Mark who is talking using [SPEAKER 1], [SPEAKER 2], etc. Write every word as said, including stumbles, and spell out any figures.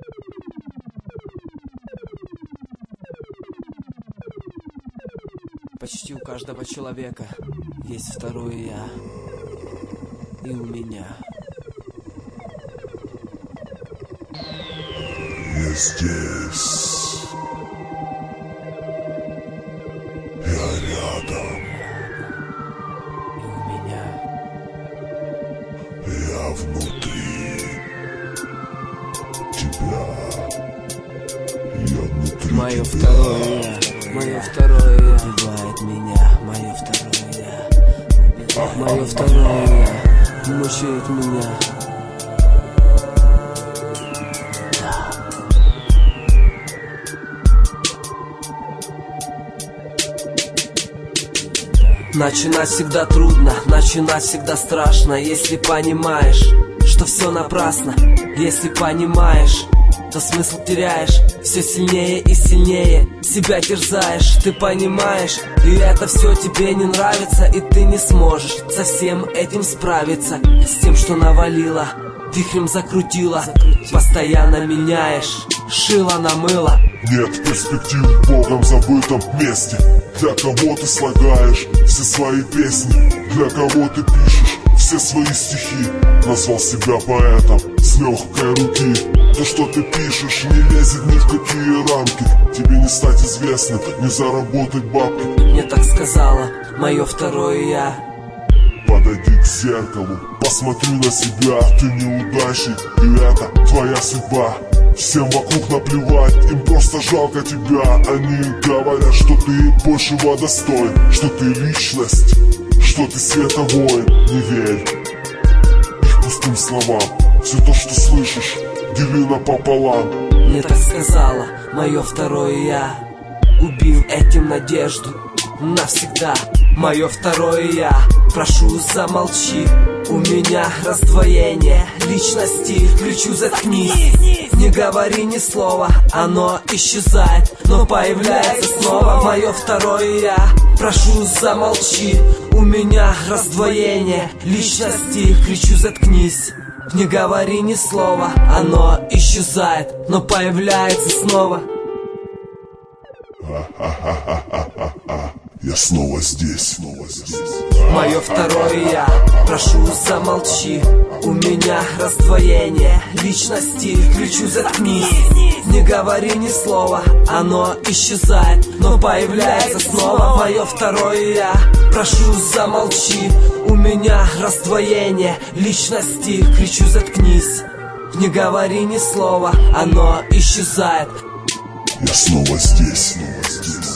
[SPEAKER 1] Почти у каждого человека есть второе я. И у меня.
[SPEAKER 2] Я здесь. Я рядом.
[SPEAKER 1] И у меня.
[SPEAKER 2] Я внутри тебя. Я внутри
[SPEAKER 1] Мое
[SPEAKER 2] тебя.
[SPEAKER 1] второе я. Мое второе я. Убивает меня. Мое второе я. Убивает. Мое второе я. Мучает меня. Начинать всегда трудно, начинать всегда страшно. Если понимаешь, что все напрасно. Если понимаешь, то смысл теряешь. Все сильнее и сильнее себя терзаешь. Ты понимаешь, и это все тебе не нравится. И ты не сможешь со всем этим справиться. С тем, что навалило, вихрем закрутила. Постоянно меняешь, шило на мыло.
[SPEAKER 2] Нет перспектив в богом забытом месте. Для кого ты слагаешь все свои песни, для кого ты пишешь все свои стихи. Назвал себя поэтом с легкой руки. То, что ты пишешь, не лезет ни в какие рамки. Тебе не стать известным, не заработать бабки.
[SPEAKER 1] Мне так сказала мое второе я.
[SPEAKER 2] Подойди к зеркалу, посмотри на себя. Ты неудачник, и это твоя судьба. Всем вокруг наплевать, им просто жалко тебя. Они говорят, что ты большего достоин, что ты личность, что ты световой. Не верь их пустым словам. Все то, что слышишь, дели напополам.
[SPEAKER 1] Мне так сказала мое второе я. Убил этим надежду навсегда. Мое второе я. Прошу, замолчи. У меня раздвоение личности. Кричу, заткнись. Не говори ни слова. Оно исчезает, но появляется снова. Мое второе я. Прошу, замолчи. У меня раздвоение личности. Кричу, заткнись. Не говори ни слова. Оно исчезает, но появляется снова.
[SPEAKER 2] Я снова здесь, снова здесь.
[SPEAKER 1] Мое второе я. Прошу, замолчи. У меня раздвоение личности. Кричу, заткнись. Не говори ни слова. Оно исчезает, но появляется снова. Мое второе я. Прошу, замолчи. У меня раздвоение личности. Кричу, заткнись. Не говори ни слова. Оно исчезает.
[SPEAKER 2] Я снова здесь, снова здесь.